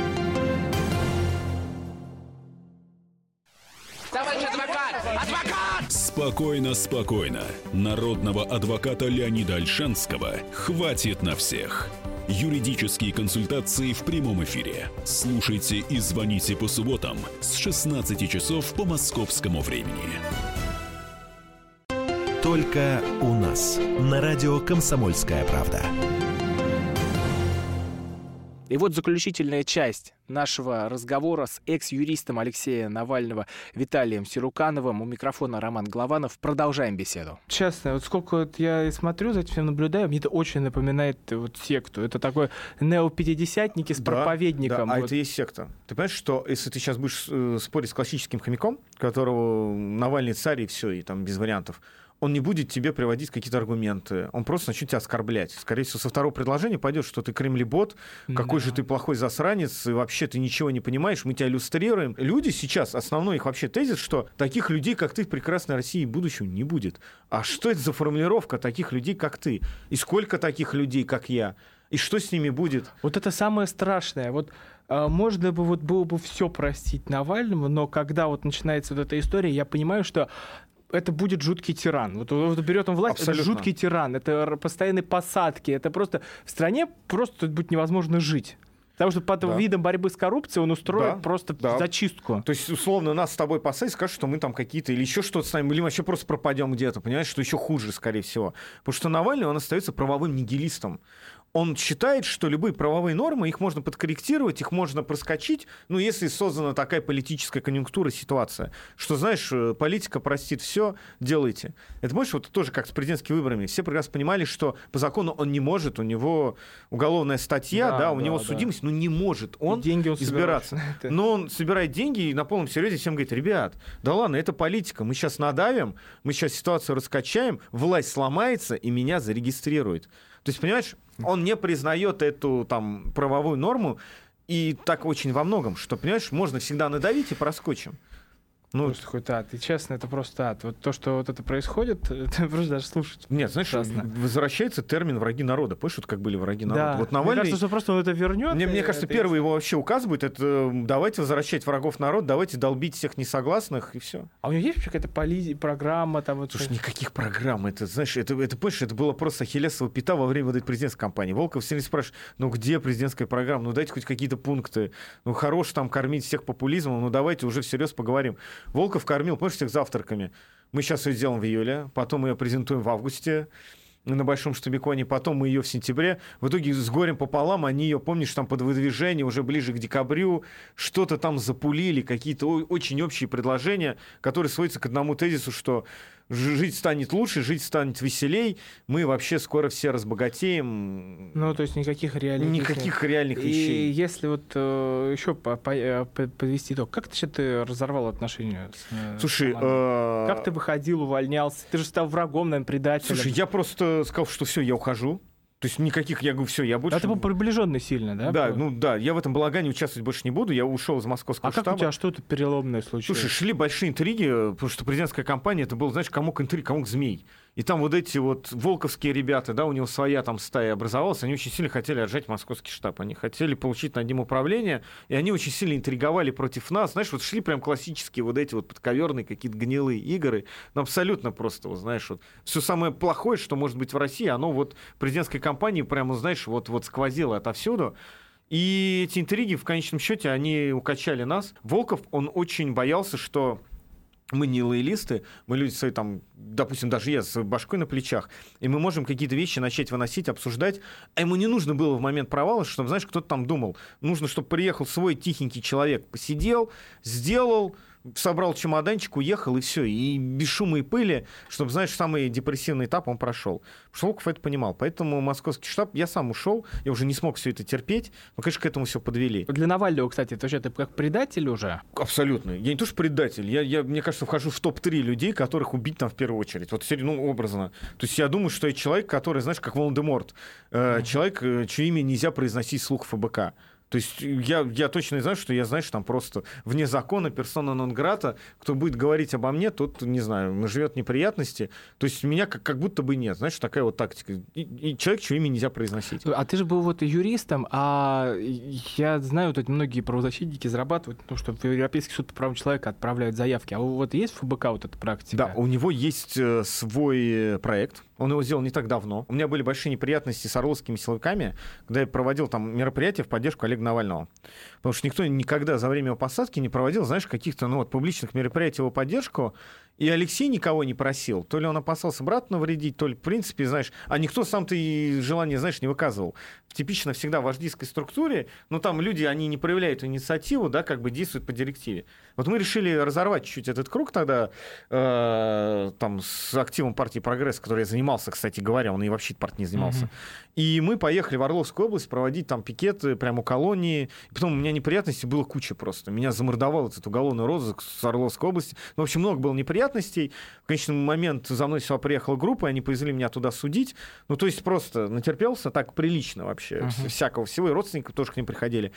Товарищ адвокат! Адвокат! Спокойно, спокойно. Народного адвоката Леонида Ольшанского хватит на всех. Юридические консультации в прямом эфире. Слушайте и звоните по субботам с шестнадцати часов по московскому времени. Только у нас. На радио «Комсомольская правда». И вот заключительная часть нашего разговора с экс-юристом Алексея Навального Виталием Сирукановым. У микрофона Роман Голованов. Продолжаем беседу. Честно, вот сколько вот я смотрю, за этим всем наблюдаю, мне это очень напоминает вот секту. Это такой неопятидесятники с да, проповедником. Да, а вот. это и есть секта. Ты понимаешь, что если ты сейчас будешь э, спорить с классическим хомяком, которого Навальный царь и все, и там без вариантов, он не будет тебе приводить какие-то аргументы. Он просто начнет тебя оскорблять. Скорее всего, со второго предложения пойдет, что ты кремлебот, какой да. же ты плохой засранец, и вообще ты ничего не понимаешь, мы тебя иллюстрируем. Люди сейчас, основной их вообще тезис, что таких людей, как ты, в прекрасной России будущего не будет. А что это за формулировка таких людей, как ты? И сколько таких людей, как я? И что с ними будет? Вот это самое страшное. Вот э, можно бы вот было бы все простить Навальному, но когда вот начинается вот эта история, я понимаю, что это будет жуткий тиран. Вот, вот берет он власть, Абсолютно. Это жуткий тиран, это постоянные посадки, это просто в стране просто будет невозможно жить. Потому что под да. видом борьбы с коррупцией он устроит да. просто да. зачистку. То есть, условно, нас с тобой посадят, скажут, что мы там какие-то или еще что-то с нами, или вообще просто пропадем где-то, понимаешь, что еще хуже, скорее всего. Потому что Навальный, он остается правовым нигилистом. Он считает, что любые правовые нормы, их можно подкорректировать, их можно проскочить, ну, если создана такая политическая конъюнктура, ситуация, что, знаешь, политика простит все, делайте. Это, знаешь, вот тоже как с президентскими выборами. Все прекрасно понимали, что по закону он не может, у него уголовная статья, да, да у да, него да. судимость, но не может он, деньги он избираться. Но он собирает деньги и на полном серьезе всем говорит: ребят, да ладно, это политика, мы сейчас надавим, мы сейчас ситуацию раскачаем, власть сломается и меня зарегистрирует. То есть, понимаешь, он не признает эту там правовую норму, и так очень во многом, что, понимаешь, можно всегда надавить и проскочим. Ну, просто какой-то ад. И честно, это просто ад. Вот то, что вот это происходит, это просто даже слушать. Нет, знаешь, ужасно. Возвращается термин «враги народа». Помнишь, вот как были враги народа? Да. Вот Навальный... Мне кажется, что просто он это вернет. Мне, мне кажется, это... первый его вообще указ будет, это давайте возвращать врагов народа, давайте долбить всех несогласных, и все. А у него есть вообще какая-то поли... программа? Там, вот... Слушай, никаких программ. Это, знаешь, это, это, понимаешь, это было просто ахиллесова пята во время вот этой президентской кампании. Волков все время спрашивает: ну где президентская программа? Ну дайте хоть какие-то пункты. Ну хорош там кормить всех популизмом, ну давайте уже всерьез поговорим. Волков кормил, помнишь, всех завтраками. Мы сейчас ее сделаем в июле, потом мы ее презентуем в августе на Большом Штабеконе, потом мы ее в сентябре. В итоге с горем пополам они ее, помнишь, там под выдвижение уже ближе к декабрю что-то там запулили, какие-то очень общие предложения, которые сводятся к одному тезису, что жить станет лучше, жить станет веселей, мы вообще скоро все разбогатеем. Ну, то есть никаких реальных Никаких реальных и вещей. И если вот э, еще по, по, по, подвести итог, как ты, ты разорвал отношения с Слушай, э... как ты выходил, увольнялся? Ты же стал врагом, наверное, предателем. Слушай, я просто сказал, что все, я ухожу. То есть никаких, я говорю, все, я больше... А ты был приближенный сильно, да? Да, ну да, я в этом балагане участвовать больше не буду, я ушел из московского а штаба. А как у тебя что-то переломное случилось? Слушай, шли большие интриги, потому что президентская кампания, это был, знаешь, комок интриг, комок змей. И там вот эти вот волковские ребята, да, у него своя там стая образовалась, они очень сильно хотели отжать московский штаб, они хотели получить над ним управление, и они очень сильно интриговали против нас, знаешь, вот шли прям классические вот эти вот подковерные какие-то гнилые игры, ну абсолютно просто, вот, знаешь, вот все самое плохое, что может быть в России, оно вот в президентской кампании прямо, знаешь, вот, вот сквозило отовсюду. И эти интриги, в конечном счете, они укачали нас. Волков, он очень боялся, что мы не лоялисты, мы люди свои там, допустим, даже я с башкой на плечах, и мы можем какие-то вещи начать выносить, обсуждать, а ему не нужно было в момент провала, чтобы, знаешь, кто-то там думал, нужно, чтобы приехал свой тихенький человек, посидел, сделал, собрал чемоданчик, уехал, и все. И без шума и пыли, чтобы, знаешь, самый депрессивный этап он прошел. Волков это понимал. Поэтому московский штаб, я сам ушел, я уже не смог все это терпеть. Но, конечно, к этому все подвели. Для Навального, кстати, это что, ты как предатель уже? Абсолютно. Я не то что предатель. Я, я, мне кажется, вхожу в топ три людей, которых убить там в первую очередь. Вот, ну, образно. То есть я думаю, что я человек, который, знаешь, как Волан-де-Морт. Э, mm-hmm. Человек, чье имя нельзя произносить вслух ФБК. То есть я, я точно знаю, что я, знаешь, там просто вне закона, персона нон-грата, кто будет говорить обо мне, тот, не знаю, живет в неприятности. То есть меня как, как будто бы нет. Знаешь, такая вот тактика. И, и человек, чье имя нельзя произносить. А ты же был вот юристом, а я знаю, вот многие правозащитники зарабатывают, ну, что в Европейский суд по правам человека отправляют заявки. А вот есть в ФБК вот эта практика? Да, у него есть э, свой проект. Он его сделал не так давно. У меня были большие неприятности с орловскими силовиками, когда я проводил там мероприятия в поддержку Олега Навального. Потому что никто никогда за время его посадки не проводил, знаешь, каких-то ну, вот, публичных мероприятий в его поддержку. И Алексей никого не просил. То ли он опасался брата навредить, то ли, в принципе, знаешь... А никто сам-то и желания, знаешь, не выказывал. Типично всегда в вождистской структуре, но там люди, они не проявляют инициативу, да, как бы действуют по директиве. Вот мы решили разорвать чуть-чуть этот круг тогда э, там, с активом партии «Прогресс», который я занимался, кстати говоря, он и вообще партией не занимался. Mm-hmm. И мы поехали в Орловскую область проводить там пикеты прямо у колонии. И потом у меня неприятностей было куча просто. Меня замордовал этот уголовный розыск с Орловской области. Ну, в общем, много было неприятностей. В конечный момент за мной сюда приехала группа, и они повезли меня туда судить. Ну, то есть просто натерпелся так прилично вообще. Uh-huh. Всякого всего. И родственники тоже к ним приходили.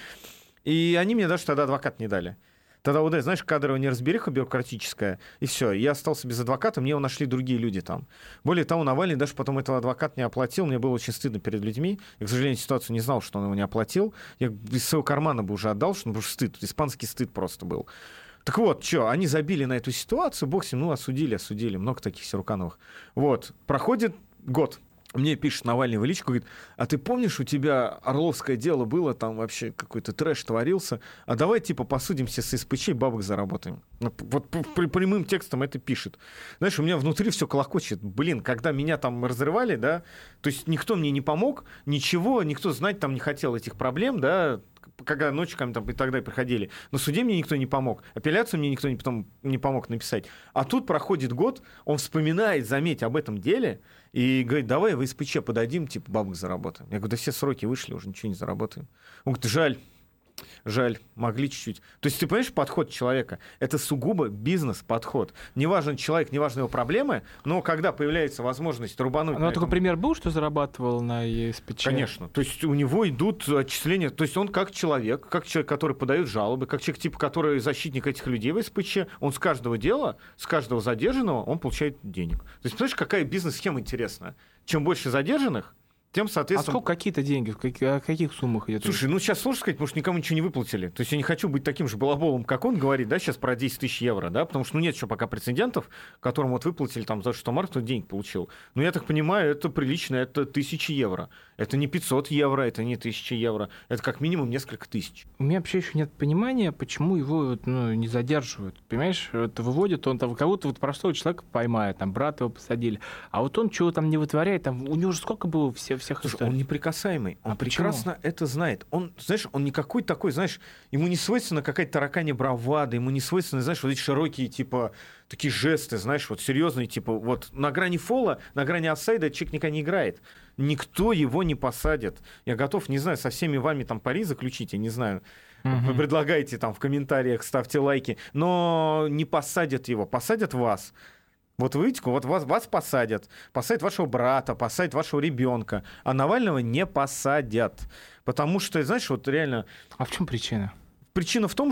И они мне даже тогда адвокат не дали. Тогда, вот, знаешь, кадровая неразбериха бюрократическая, и все. Я остался без адвоката, мне его нашли другие люди там. Более того, Навальный даже потом этого адвоката не оплатил. Мне было очень стыдно перед людьми. Я, к сожалению, ситуацию не знал, что он его не оплатил. Я из своего кармана бы уже отдал, что ну, стыд, испанский стыд просто был. Так вот, что, они забили на эту ситуацию, бог с ним, ну, осудили, осудили. Много таких Сирукановых. Вот, проходит год. Мне пишет Навальный в личку, говорит, а ты помнишь, у тебя Орловское дело было, там вообще какой-то трэш творился, а давай типа посудимся с СПЧ и бабок заработаем. Вот прямым текстом это пишет. Знаешь, у меня внутри все колокочет. Блин, когда меня там разрывали, да, то есть никто мне не помог, ничего, никто знать там не хотел этих проблем, да, когда ночью там и так далее приходили. На суде мне никто не помог. Апелляцию мне никто не, потом не помог написать. А тут проходит год, он вспоминает, заметь, об этом деле и говорит, давай в СПЧ подадим, типа бабок заработаем. Я говорю, да все сроки вышли, уже ничего не заработаем. Он говорит, жаль. Жаль, могли чуть-чуть. То есть ты понимаешь подход человека? Это сугубо бизнес-подход. Неважно человек, неважно его проблемы, но когда появляется возможность рубануть... Ну, такой пример был, что зарабатывал на ЕСПЧ? Конечно. То есть у него идут отчисления. То есть он как человек, как человек, который подает жалобы, как человек, типа, который защитник этих людей в СПЧ, он с каждого дела, с каждого задержанного, он получает денег. То есть понимаешь, какая бизнес-схема интересная? Чем больше задержанных, тем, соответственно... А сколько какие-то деньги? В каких, о каких суммах идет? Слушай, ну сейчас сложно сказать, потому что никому ничего не выплатили. То есть я не хочу быть таким же балаболом, как он говорит, да, сейчас про десять тысяч евро, да, потому что ну, нет еще пока прецедентов, которым вот выплатили там за что марк, кто денег получил. Но я так понимаю, это прилично, это тысячи евро. Это не пятьсот евро, это не тысяча евро. Это как минимум несколько тысяч. У меня вообще еще нет понимания, почему его ну, не задерживают. Понимаешь, это выводит, он там кого-то вот простого человека поймает, там брата его посадили, а вот он чего там не вытворяет, там у него же сколько было все, всех Слушай, историй. Он неприкасаемый, он а прекрасно почему? это знает. Он, знаешь, он никакой такой, знаешь, ему не свойственна какая-то тараканья бравада, ему не свойственны, знаешь, вот эти широкие, типа, такие жесты, знаешь, вот серьезные, типа, вот на грани фола, на грани офсайда человек никогда не играет. Никто его не посадит. Я готов, не знаю, со всеми вами там пари заключить, я не знаю. Uh-huh. Вы предлагаете там в комментариях, ставьте лайки, но не посадят его, посадят вас. Вот вы видите, вот вас, вас посадят, посадят вашего брата, посадят вашего ребенка, а Навального не посадят. Потому что, знаешь, вот реально... А в чем причина? Причина в том,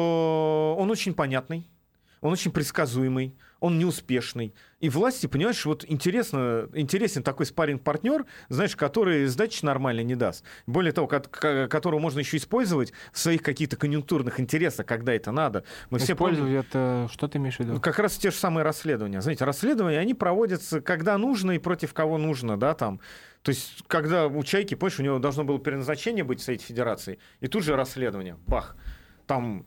что он очень понятный, он очень предсказуемый, он неуспешный. И власти, понимаешь, вот интересно, интересен такой спарринг-партнер, знаешь, который сдачи нормально не даст. Более того, которого можно еще использовать в своих каких-то конъюнктурных интересах, когда это надо. Мы все использовать это, что ты имеешь в виду? Как раз те же самые расследования. Знаете, расследования, они проводятся, когда нужно и против кого нужно, да, там. То есть, когда у Чайки, помнишь, у него должно было переназначение быть в Совете Федерации, и тут же расследование, бах, там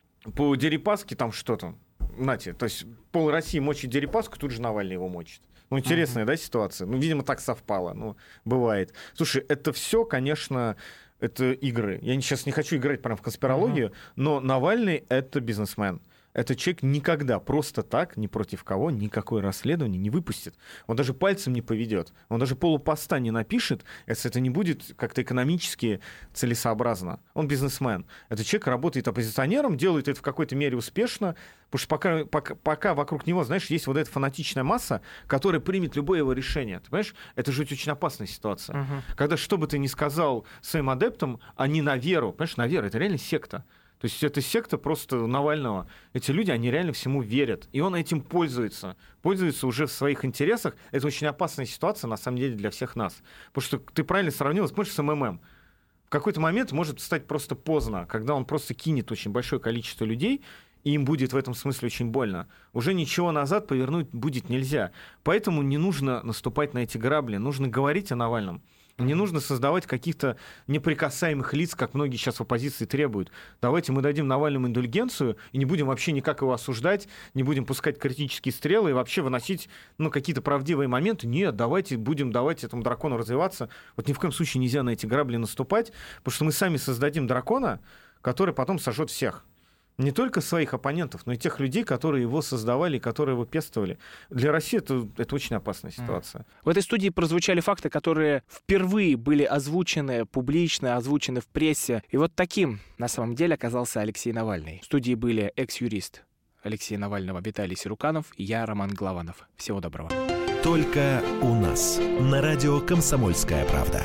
по Дерипаске там что-то, нате, то есть пол России мочит Дерипаску, тут же Навальный его мочит. Ну, интересная, uh-huh. да, ситуация? Ну, видимо, так совпало, ну, бывает. Слушай, это все, конечно, это игры. Я сейчас не хочу играть прям в конспирологию, uh-huh. но Навальный — это бизнесмен. этот человек никогда просто так, ни против кого, никакое расследование не выпустит. Он даже пальцем не поведет. Он даже полупоста не напишет, если это не будет как-то экономически целесообразно. Он бизнесмен. Этот человек работает оппозиционером, делает это в какой-то мере успешно, потому что пока, пока, пока вокруг него, знаешь, есть вот эта фанатичная масса, которая примет любое его решение. Ты понимаешь? Это же очень опасная ситуация. Uh-huh. Когда что бы ты ни сказал своим адептам, они на веру. Понимаешь, на веру. Это реально секта. То есть это секта просто Навального. Эти люди, они реально всему верят. И он этим пользуется. Пользуется уже в своих интересах. Это очень опасная ситуация, на самом деле, для всех нас. Потому что ты правильно сравнил, смотришь с МММ. В какой-то момент может стать просто поздно, когда он просто кинет очень большое количество людей, и им будет в этом смысле очень больно. Уже ничего назад повернуть будет нельзя. Поэтому не нужно наступать на эти грабли. Нужно говорить о Навальном. Не нужно создавать каких-то неприкасаемых лиц, как многие сейчас в оппозиции требуют. Давайте мы дадим Навальному индульгенцию и не будем вообще никак его осуждать, не будем пускать критические стрелы и вообще выносить ну, какие-то правдивые моменты. Нет, давайте будем давать этому дракону развиваться. Вот ни в коем случае нельзя на эти грабли наступать, потому что мы сами создадим дракона, который потом сожжет всех. Не только своих оппонентов, но и тех людей, которые его создавали, которые его пестовали. Для России это, это очень опасная ситуация. В этой студии прозвучали факты, которые впервые были озвучены публично, озвучены в прессе. И вот таким на самом деле оказался Алексей Навальный. В студии были экс-юрист Алексея Навального Виталий Сируканов и я, Роман Голованов. Всего доброго. Только у нас. На радио «Комсомольская правда».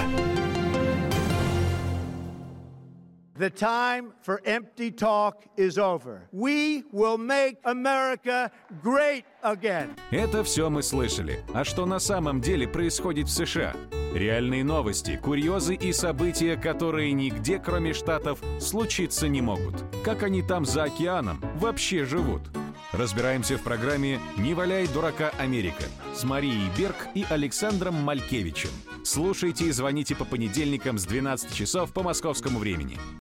The time for empty talk is over. We will make America great again. Это все мы слышали. А что на самом деле происходит в США? Реальные новости, курьезы и события, которые нигде, кроме Штатов, случиться не могут. Как они там за океаном вообще живут? Разбираемся в программе «Не валяй дурака, Америка» с Марией Берг и Александром Малькевичем. Слушайте и звоните по понедельникам с двенадцати часов по московскому времени.